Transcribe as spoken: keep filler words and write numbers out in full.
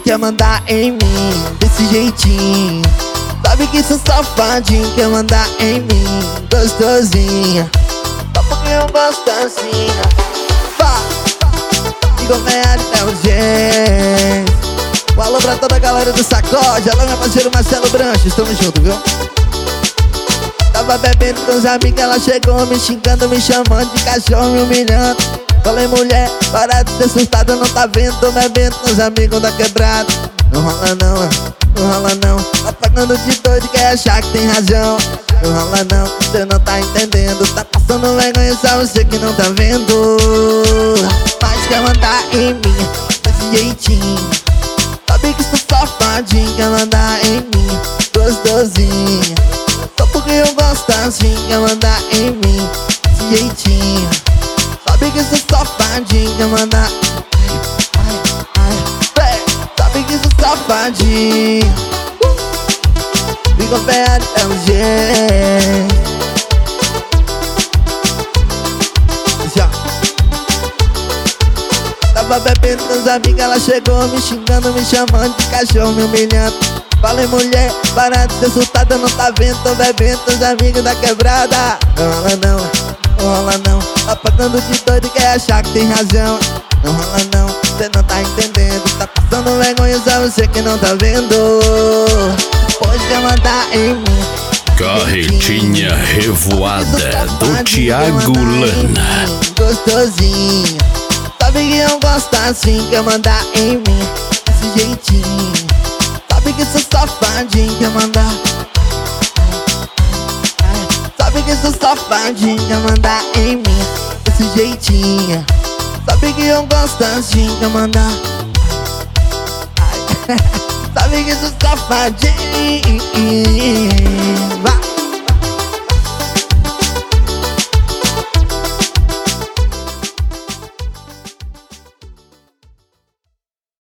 quer mandar em mim desse jeitinho. Sabe que sou safadinho, quer mandar em mim gostosinha. Só porque eu gosto assim. Vá, digo meia até o gente. Um alô pra toda a galera do Sacode. Alô meu parceiro Marcelo Branches, tamo junto, viu? Tava bebendo com os amigos, ela chegou me xingando, me chamando de cachorro, me humilhando. Falei, mulher, para de ser assustada, não tá vendo? Tô bebendo com os amigos da quebrada. Não rola não, não rola não. Tá pagando de doido, quer achar que tem razão. Não rola não, você não tá entendendo. Tá passando vergonha, só você que não tá vendo. Mas quer mandar em mim desse jeitinho. Sabe que sou safadinho, quer mandar em mim gostosinha. Só porque eu gosto assim, quer mandar em mim desse jeitinho. Sabe que sou safadinho, quer mandar. Ai, ai, ai. Sabe que sou safadinho. Fica perto, é um jeito. Já tava bebendo com os amigos, ela chegou me xingando, me chamando de cachorro, me humilhando. Falei, mulher, para de ser assustada, não tá vendo? Tô bebendo com os amigos da quebrada. Não rola não, não rola não. Tá pagando de doido, quer achar que tem razão. Não rola não, cê não tá entendendo. Tá passando vergonha, só você que não tá vendo. Pode quer mandar em mim Carretinha Revoada do Thiago Lana. Gostosinha. Sabe que eu gosto assim, quer mandar em mim desse jeitinho. Sabe que sou safadinho, quer mandar. Sabe que sou safadinho, quer mandar em mim desse jeitinho. Sabe que eu gosto assim, quer mandar. Sabe que sou safadinho. Vai.